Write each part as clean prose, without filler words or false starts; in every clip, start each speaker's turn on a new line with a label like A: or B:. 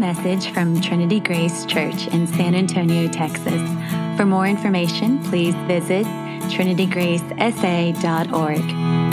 A: message from Trinity Grace Church in San Antonio, Texas. For more information, please visit trinitygracesa.org.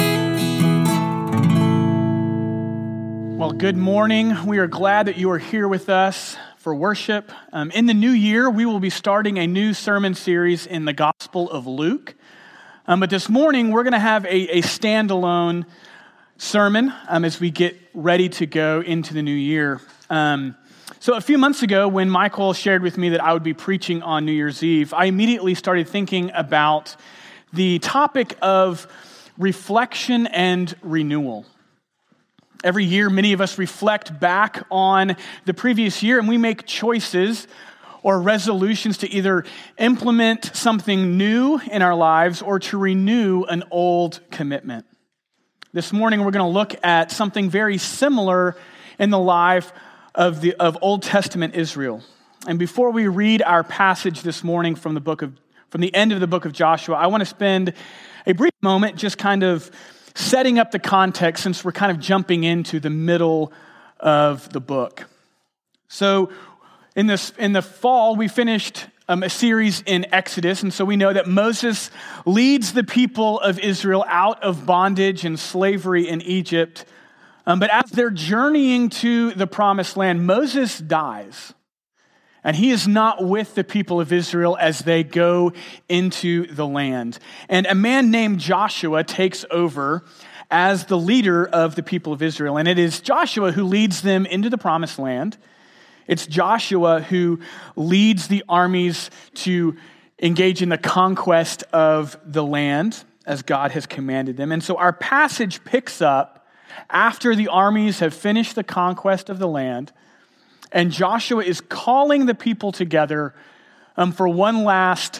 B: Well, good morning. We are glad that you are here with us for worship. In the new year, we will be starting a new sermon series in the Gospel of Luke. But this morning, we're going to have a standalone sermon as we get ready to go into the new year. So a few months ago, when Michael shared with me that I would be preaching on New Year's Eve, I immediately started thinking about the topic of reflection and renewal. Every year, many of us reflect back on the previous year, and we make choices or resolutions to either implement something new in our lives or to renew an old commitment. This morning, we're going to look at something very similar in the life of Old Testament Israel. And before we read our passage this morning from the end of the book of Joshua, I want to spend a brief moment just kind of setting up the context since we're kind of jumping into the middle of the book. So in the fall, we finished a series in Exodus, and so we know that Moses leads the people of Israel out of bondage and slavery in Egypt. But as they're journeying to the promised land, Moses dies, and he is not with the people of Israel as they go into the land. And a man named Joshua takes over as the leader of the people of Israel, and it is Joshua who leads them into the promised land. It's Joshua who leads the armies to engage in the conquest of the land as God has commanded them. And so our passage picks up after the armies have finished the conquest of the land, and Joshua is calling the people together for one last,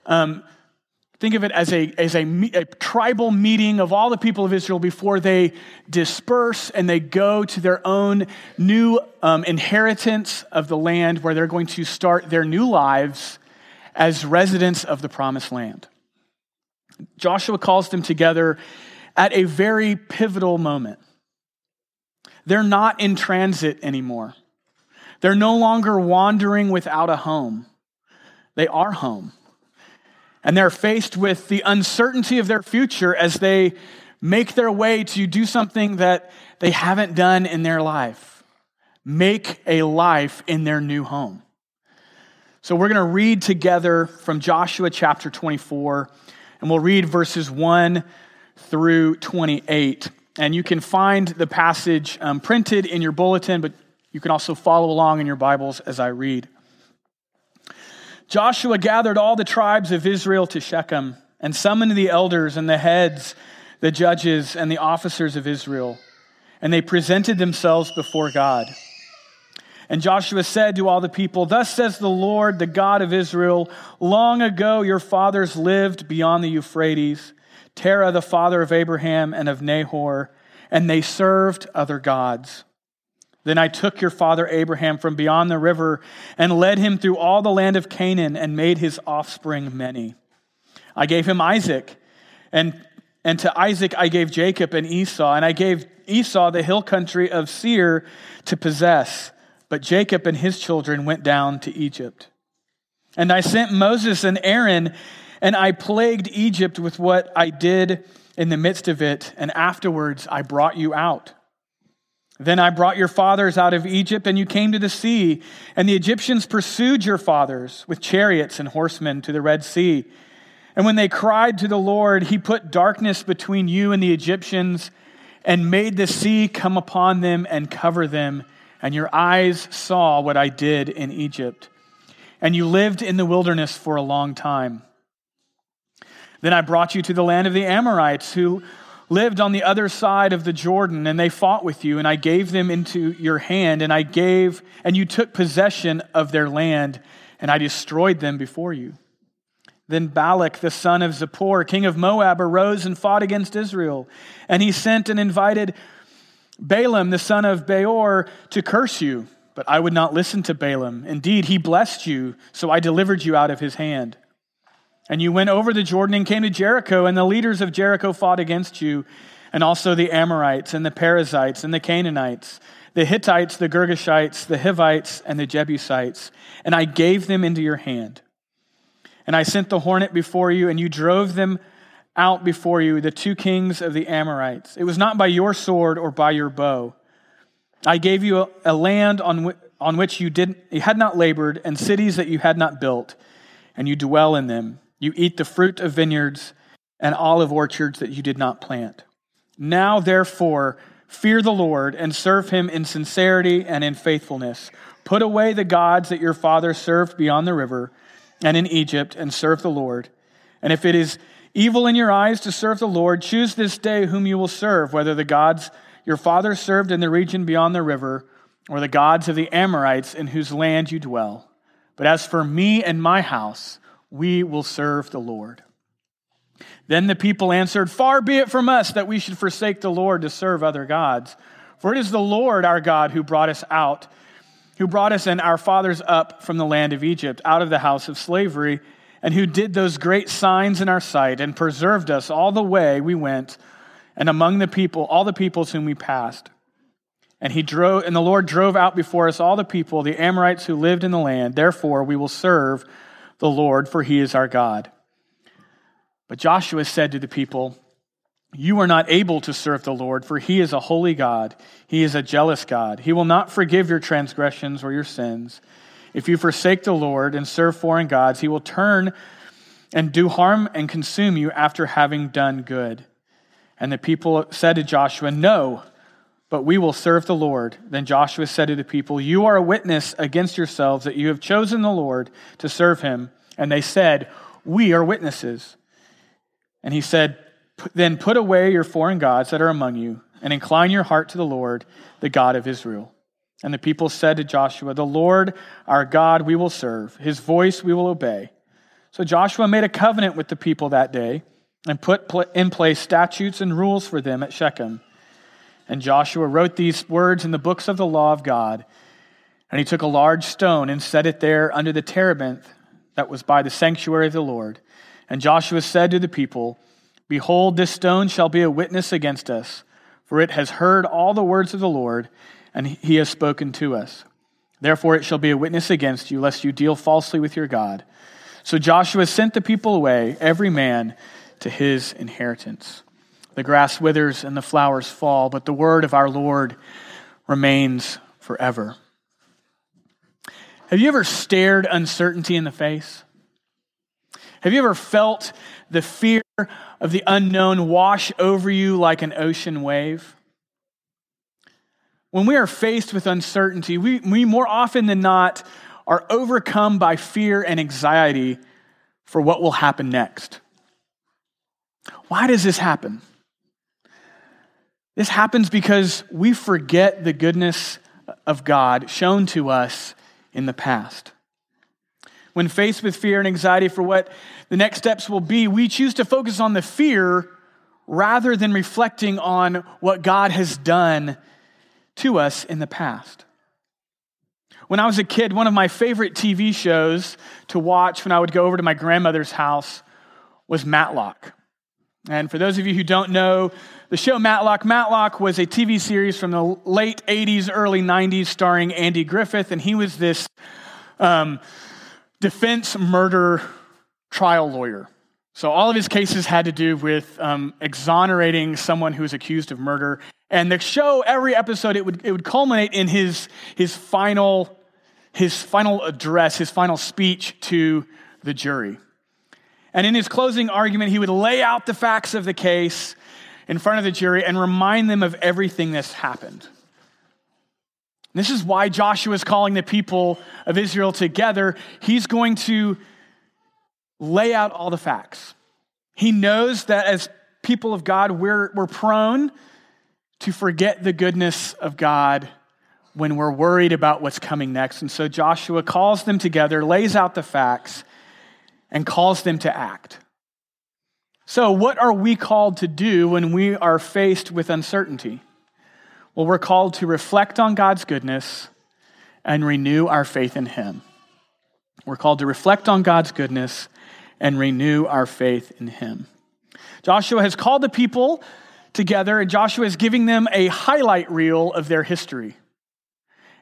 B: think of it as a tribal meeting of all the people of Israel before they disperse and they go to their own new inheritance of the land where they're going to start their new lives as residents of the promised land. Joshua calls them together at a very pivotal moment. They're not in transit anymore. They're no longer wandering without a home. They are home. And they're faced with the uncertainty of their future as they make their way to do something that they haven't done in their life. Make a life in their new home. So we're going to read together from Joshua chapter 24, and we'll read verses 1 through 28. And you can find the passage printed in your bulletin, but you can also follow along in your Bibles as I read. Joshua gathered all the tribes of Israel to Shechem and summoned the elders and the heads, the judges, and the officers of Israel. And they presented themselves before God. And Joshua said to all the people, "Thus says the Lord, the God of Israel, long ago your fathers lived beyond the Euphrates, Terah, the father of Abraham and of Nahor, and they served other gods. Then I took your father Abraham from beyond the river and led him through all the land of Canaan and made his offspring many. I gave him Isaac, and to Isaac I gave Jacob and Esau, and I gave Esau the hill country of Seir to possess, but Jacob and his children went down to Egypt. And I sent Moses and Aaron, and I plagued Egypt with what I did in the midst of it, and afterwards I brought you out. Then I brought your fathers out of Egypt, and you came to the sea, and the Egyptians pursued your fathers with chariots and horsemen to the Red Sea. And when they cried to the Lord, he put darkness between you and the Egyptians and made the sea come upon them and cover them, and your eyes saw what I did in Egypt. And you lived in the wilderness for a long time. Then I brought you to the land of the Amorites, who lived on the other side of the Jordan, and they fought with you, and I gave them into your hand, and you took possession of their land, and I destroyed them before you. Then Balak, the son of Zippor, king of Moab, arose and fought against Israel, and he sent and invited Balaam, the son of Beor, to curse you, but I would not listen to Balaam. Indeed, he blessed you, so I delivered you out of his hand. And you went over the Jordan and came to Jericho, and the leaders of Jericho fought against you, and also the Amorites and the Perizzites and the Canaanites, the Hittites, the Girgashites, the Hivites, and the Jebusites, and I gave them into your hand. And I sent the hornet before you, and you drove them out before you, the 2 kings of the Amorites. It was not by your sword or by your bow. I gave you a land on which you had not labored, and cities that you had not built, and you dwell in them. You eat the fruit of vineyards and olive orchards that you did not plant. Now, therefore, fear the Lord and serve him in sincerity and in faithfulness. Put away the gods that your fathers served beyond the river and in Egypt, and serve the Lord. And if it is evil in your eyes to serve the Lord, choose this day whom you will serve, whether the gods your fathers served in the region beyond the river, or the gods of the Amorites in whose land you dwell. But as for me and my house, we will serve the Lord. Then the people answered, far be it from us that we should forsake the Lord to serve other gods. For it is the Lord our God who brought us and our fathers up from the land of Egypt, out of the house of slavery, and who did those great signs in our sight and preserved us all the way we went, and among the people, all the peoples whom we passed. And the Lord drove out before us all the people, the Amorites who lived in the land. Therefore we will serve the Lord, for he is our God. But Joshua said to the people, you are not able to serve the Lord, for he is a holy God. He is a jealous God. He will not forgive your transgressions or your sins. If you forsake the Lord and serve foreign gods, he will turn and do harm and consume you after having done good. And the people said to Joshua, no, but we will serve the Lord. Then Joshua said to the people, you are a witness against yourselves that you have chosen the Lord to serve him. And they said, we are witnesses. And he said, then put away your foreign gods that are among you, and incline your heart to the Lord, the God of Israel. And the people said to Joshua, the Lord our God we will serve. His voice we will obey. So Joshua made a covenant with the people that day and put in place statutes and rules for them at Shechem. And Joshua wrote these words in the books of the law of God. And he took a large stone and set it there under the terebinth that was by the sanctuary of the Lord. And Joshua said to the people, behold, this stone shall be a witness against us, for it has heard all the words of the Lord, and he has spoken to us. Therefore it shall be a witness against you, lest you deal falsely with your God. So Joshua sent the people away, every man to his inheritance. The grass withers and the flowers fall, but the word of our Lord remains forever. Have you ever stared uncertainty in the face? Have you ever felt the fear of the unknown wash over you like an ocean wave? When we are faced with uncertainty, we more often than not are overcome by fear and anxiety for what will happen next. Why does this happen? This happens because we forget the goodness of God shown to us in the past. When faced with fear and anxiety for what the next steps will be, we choose to focus on the fear rather than reflecting on what God has done to us in the past. When I was a kid, one of my favorite TV shows to watch when I would go over to my grandmother's house was Matlock. And for those of you who don't know the show Matlock was a TV series from the late 80s, early 90s starring Andy Griffith, and he was this defense murder trial lawyer. So all of his cases had to do with exonerating someone who was accused of murder. And the show, every episode, it would culminate in his final address, his final speech to the jury. And in his closing argument, he would lay out the facts of the case in front of the jury and remind them of everything that's happened. This is why Joshua is calling the people of Israel together. He's going to lay out all the facts. He knows that as people of God, we're prone to forget the goodness of God when we're worried about what's coming next. And so Joshua calls them together, lays out the facts, and calls them to act. So what are we called to do when we are faced with uncertainty? Well, we're called to reflect on God's goodness and renew our faith in him. We're called to reflect on God's goodness and renew our faith in him. Joshua has called the people together, and Joshua is giving them a highlight reel of their history.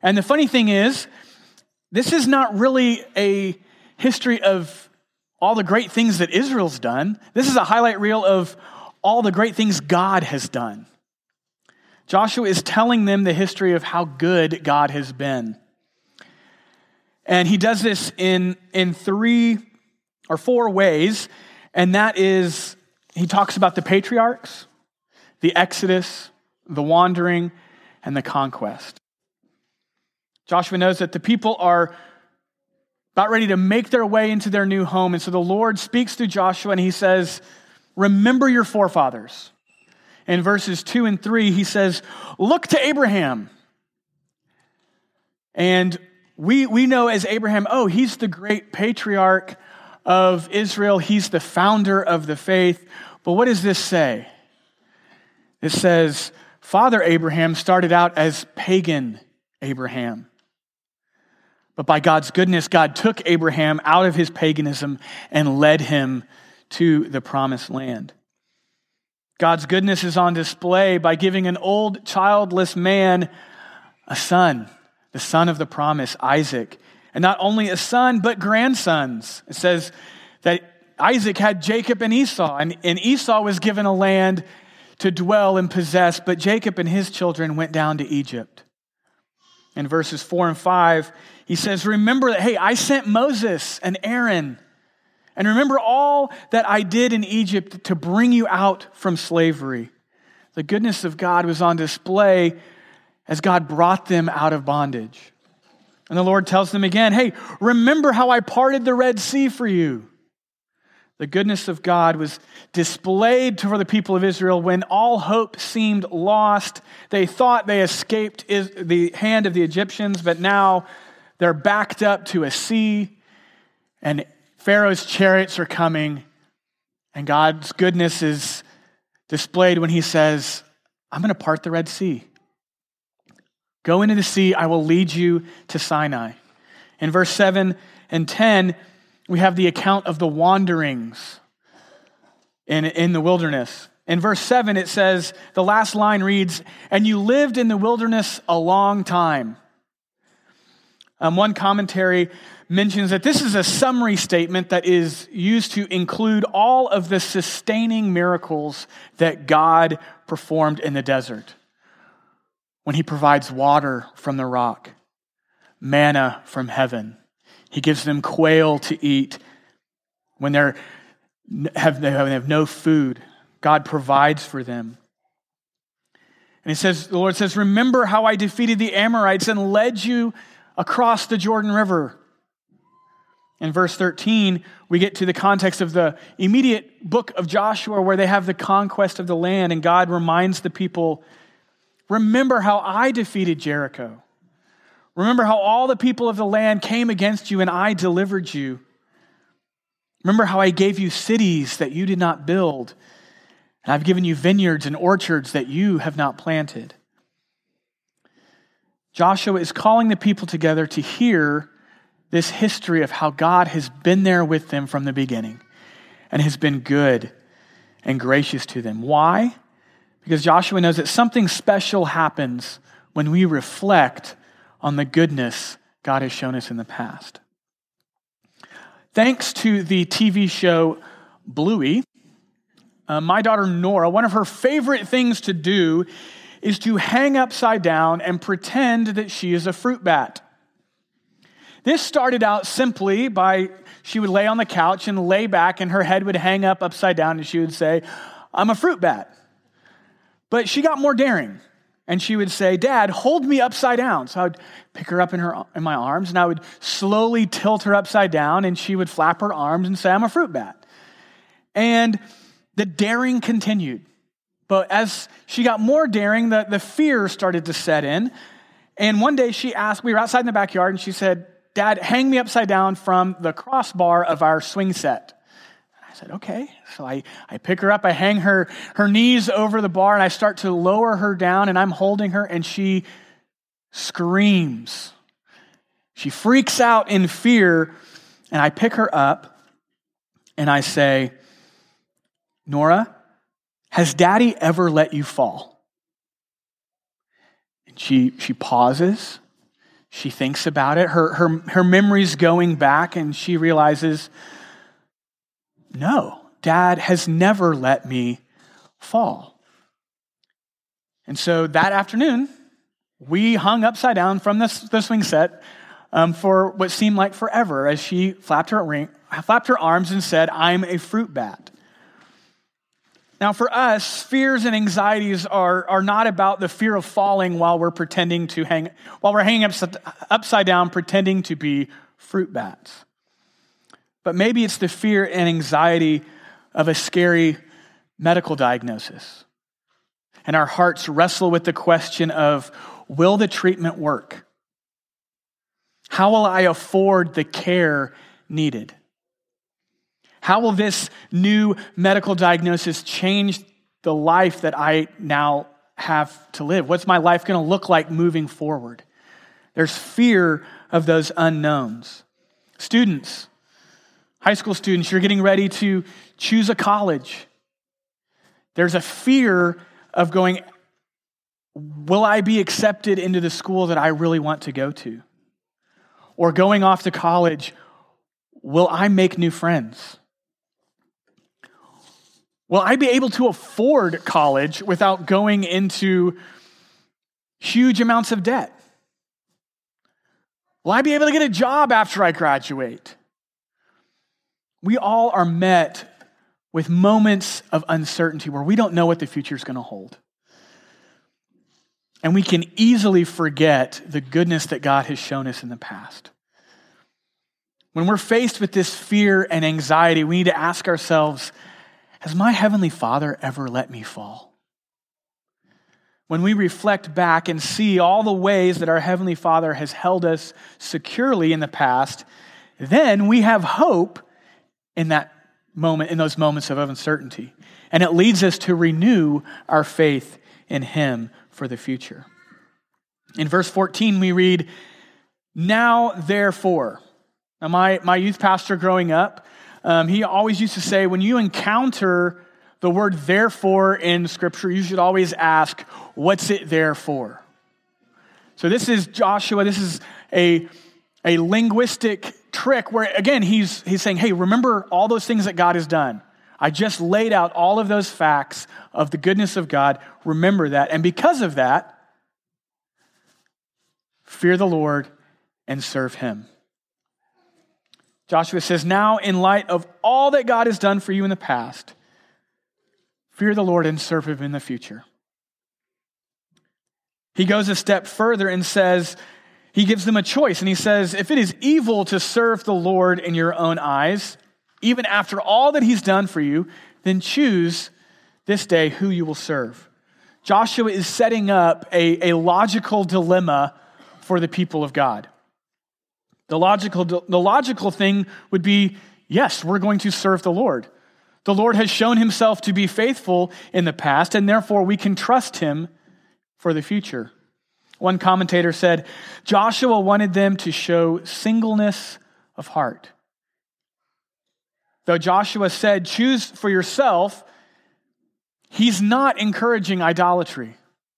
B: And the funny thing is, this is not really a history of all the great things that Israel's done. This is a highlight reel of all the great things God has done. Joshua is telling them the history of how good God has been. And he does this in 3 or 4 ways, and that is, he talks about the patriarchs, the Exodus, the wandering, and the conquest. Joshua knows that the people are about ready to make their way into their new home, and so the Lord speaks through Joshua, and he says, remember your forefathers. In verses 2 and 3, he says, look to Abraham. And we know as Abraham, oh, he's the great patriarch of Israel. He's the founder of the faith. But what does this say? It says, Father Abraham started out as pagan Abraham. But by God's goodness, God took Abraham out of his paganism and led him to the promised land. God's goodness is on display by giving an old childless man a son, the son of the promise, Isaac. And not only a son, but grandsons. It says that Isaac had Jacob and Esau, and Esau was given a land to dwell and possess, but Jacob and his children went down to Egypt. In verses 4 and 5, he says, remember that, hey, I sent Moses and Aaron, and remember all that I did in Egypt to bring you out from slavery. The goodness of God was on display as God brought them out of bondage. And the Lord tells them again, hey, remember how I parted the Red Sea for you. The goodness of God was displayed for the people of Israel when all hope seemed lost. They thought they escaped the hand of the Egyptians, but now they're backed up to a sea, and Pharaoh's chariots are coming, and God's goodness is displayed when he says, I'm going to part the Red Sea. Go into the sea, I will lead you to Sinai. In verse 7 and 10, we have the account of the wanderings in the wilderness. In verse 7, it says, the last line reads, and you lived in the wilderness a long time. One commentary mentions that this is a summary statement that is used to include all of the sustaining miracles that God performed in the desert. When he provides water from the rock, manna from heaven. He gives them quail to eat when they have no food. God provides for them. And the Lord says, remember how I defeated the Amorites and led you across the Jordan River. In verse 13, we get to the context of the immediate book of Joshua where they have the conquest of the land, and God reminds the people, remember how I defeated Jericho. Remember how all the people of the land came against you and I delivered you. Remember how I gave you cities that you did not build, and I've given you vineyards and orchards that you have not planted. Joshua is calling the people together to hear this history of how God has been there with them from the beginning and has been good and gracious to them. Why? Because Joshua knows that something special happens when we reflect on the goodness God has shown us in the past. Thanks to the TV show Bluey, my daughter Nora, one of her favorite things to do is to hang upside down and pretend that she is a fruit bat. This started out simply by she would lay on the couch and lay back and her head would hang up upside down and she would say, I'm a fruit bat. But she got more daring and she would say, Dad, hold me upside down. So I would pick her up in my arms and I would slowly tilt her upside down and she would flap her arms and say, I'm a fruit bat. And the daring continued. But as she got more daring, the fear started to set in. And one day she asked, we were outside in the backyard and she said, Dad, hang me upside down from the crossbar of our swing set. And I said, okay. So I pick her up, I hang her knees over the bar, and I start to lower her down, and I'm holding her, and she screams. She freaks out in fear, and I pick her up, and I say, Nora, has Daddy ever let you fall? And she pauses. She thinks about it, her memory's going back, and she realizes, no, Dad has never let me fall. And so that afternoon, we hung upside down from the swing set for what seemed like forever as she flapped her arms and said, "I'm a fruit bat." Now for us, fears and anxieties are not about the fear of falling while we're hanging upside down pretending to be fruit bats. But maybe it's the fear and anxiety of a scary medical diagnosis. And our hearts wrestle with the question of, will the treatment work? How will I afford the care needed? How will this new medical diagnosis change the life that I now have to live? What's my life going to look like moving forward? There's fear of those unknowns. Students, high school students, you're getting ready to choose a college. There's a fear of going, will I be accepted into the school that I really want to go to? Or going off to college, will I make new friends? Will I be able to afford college without going into huge amounts of debt? Will I be able to get a job after I graduate? We all are met with moments of uncertainty where we don't know what the future is going to hold. And we can easily forget the goodness that God has shown us in the past. When we're faced with this fear and anxiety, we need to ask ourselves, has my Heavenly Father ever let me fall? When we reflect back and see all the ways that our Heavenly Father has held us securely in the past, then we have hope in that moment, in those moments of uncertainty. And it leads us to renew our faith in Him for the future. In verse 14, we read, "Now therefore." Now my youth pastor growing up, he always used to say, when you encounter the word therefore in Scripture, you should always ask, what's it there for? So this is Joshua. This is a linguistic trick where, again, he's saying, hey, remember all those things that God has done. I just laid out all of those facts of the goodness of God. Remember that. And because of that, fear the Lord and serve Him. Joshua says, now in light of all that God has done for you in the past, fear the Lord and serve Him in the future. He goes a step further and says, he gives them a choice. And he says, if it is evil to serve the Lord in your own eyes, even after all that He's done for you, then choose this day who you will serve. Joshua is setting up a logical dilemma for the people of God. The logical thing would be, yes, we're going to serve the Lord. The Lord has shown Himself to be faithful in the past, and therefore we can trust Him for the future. One commentator said, Joshua wanted them to show singleness of heart. Though Joshua said, choose for yourself, he's not encouraging idolatry.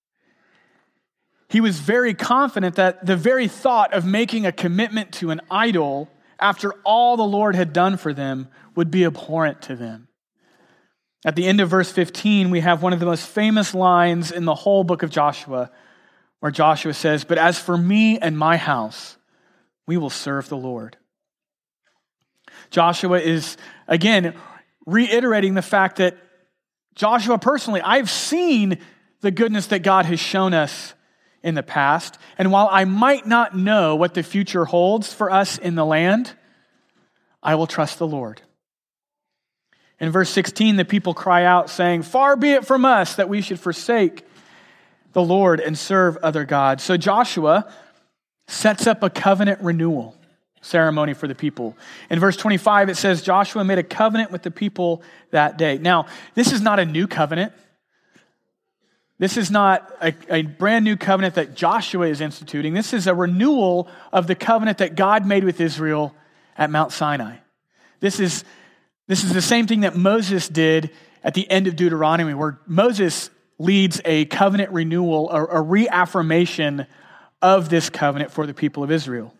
B: He was very confident that the very thought of making a commitment to an idol after all the Lord had done for them would be abhorrent to them. At the end of verse 15, we have one of the most famous lines in the whole book of Joshua, where Joshua says, but as for me and my house, we will serve the Lord. Joshua is, again, reiterating the fact that Joshua personally, I've seen the goodness that God has shown us in the past. And while I might not know what the future holds for us in the land, I will trust the Lord. In verse 16, the people cry out saying, far be it from us that we should forsake the Lord and serve other gods. So Joshua sets up a covenant renewal ceremony for the people. In verse 25, it says, Joshua made a covenant with the people that day. Now, this is not a new covenant. This is not a brand new covenant that Joshua is instituting. This is a renewal of the covenant that God made with Israel at Mount Sinai. This is the same thing that Moses did at the end of Deuteronomy, where Moses leads a covenant renewal, a reaffirmation of this covenant for the people of Israel.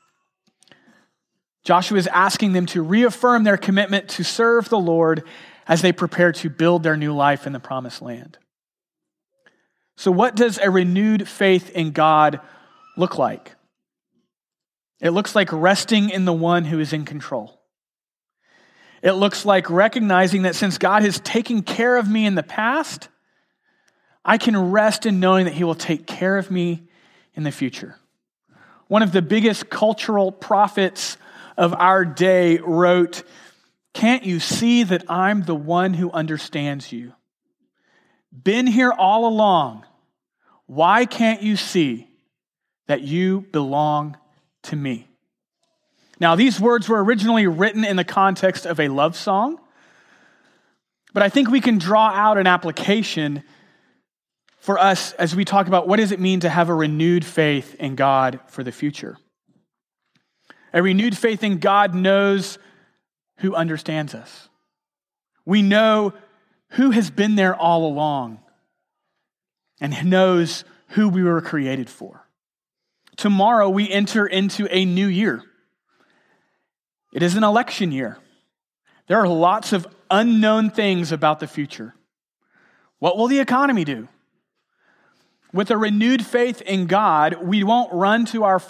B: Joshua is asking them to reaffirm their commitment to serve the Lord as they prepare to build their new life in the promised land. So what does a renewed faith in God look like? It looks like resting in the one who is in control. It looks like recognizing that since God has taken care of me in the past, I can rest in knowing that he will take care of me in the future. One of the biggest cultural prophets of our day wrote, "Can't you see that I'm the one who understands you? Been here all along. Why can't you see that you belong to me?" Now, these words were originally written in the context of a love song, but I think we can draw out an application for us as we talk about what does it mean to have a renewed faith in God for the future. A renewed faith in God knows who understands us. We know who has been there all along and knows who we were created for. Tomorrow we enter into a new year. It is an election year. There are lots of unknown things about the future. What will the economy do? With a renewed faith in God, we won't run to our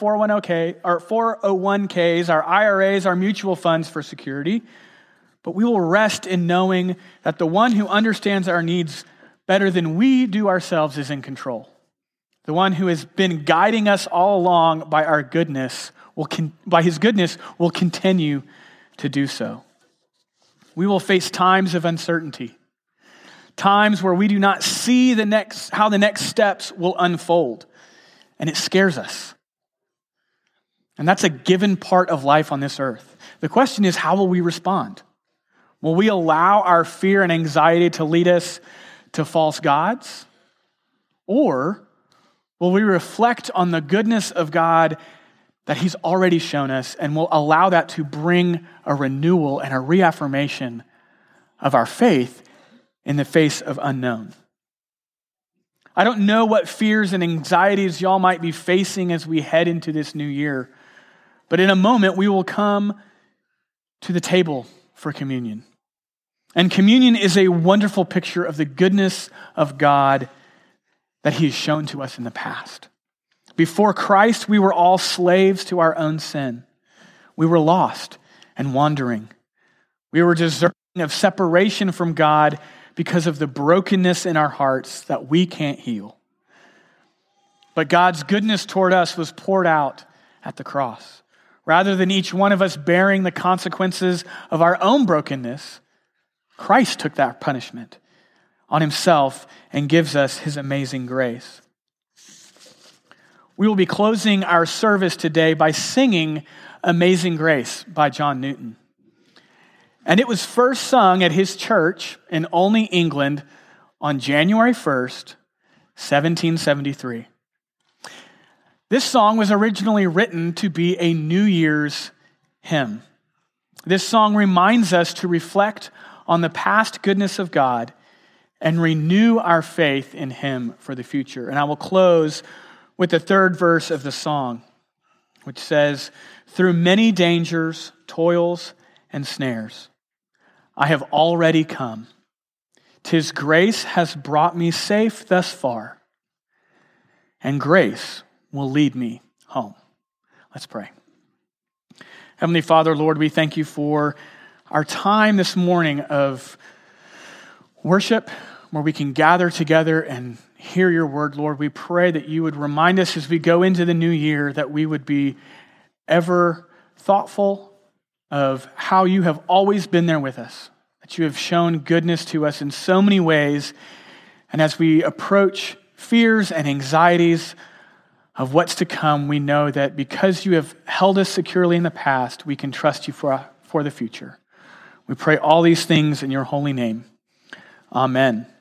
B: 401ks, our IRAs, our mutual funds for security, but we will rest in knowing that the one who understands our needs better than we do ourselves is in control. The one who has been guiding us all along by his goodness will continue to do so. We will face times of uncertainty, times where we do not see how the next steps will unfold, and it scares us. And that's a given part of life on this earth. The question is, how will we respond? Will we allow our fear and anxiety to lead us to false gods? Or will we reflect on the goodness of God that he's already shown us, and will allow that to bring a renewal and a reaffirmation of our faith in the face of unknown? I don't know what fears and anxieties y'all might be facing as we head into this new year, but in a moment we will come to the table for communion. And communion is a wonderful picture of the goodness of God that he has shown to us in the past. Before Christ, we were all slaves to our own sin. We were lost and wandering. We were deserving of separation from God because of the brokenness in our hearts that we can't heal. But God's goodness toward us was poured out at the cross. Rather than each one of us bearing the consequences of our own brokenness, Christ took that punishment on himself and gives us his amazing grace. We will be closing our service today by singing Amazing Grace by John Newton. And it was first sung at his church in Olney, England on January 1st, 1773. This song was originally written to be a New Year's hymn. This song reminds us to reflect on the past goodness of God and renew our faith in him for the future. And I will close with the third verse of the song, which says, "Through many dangers, toils, and snares, I have already come. 'Tis grace has brought me safe thus far, and grace will lead me home." Let's pray. Heavenly Father, Lord, we thank you for our time this morning of worship where we can gather together and hear your word, Lord. We pray that you would remind us as we go into the new year that we would be ever thoughtful of how you have always been there with us, that you have shown goodness to us in so many ways. And as we approach fears and anxieties of what's to come, we know that because you have held us securely in the past, we can trust you for the future. We pray all these things in your holy name. Amen.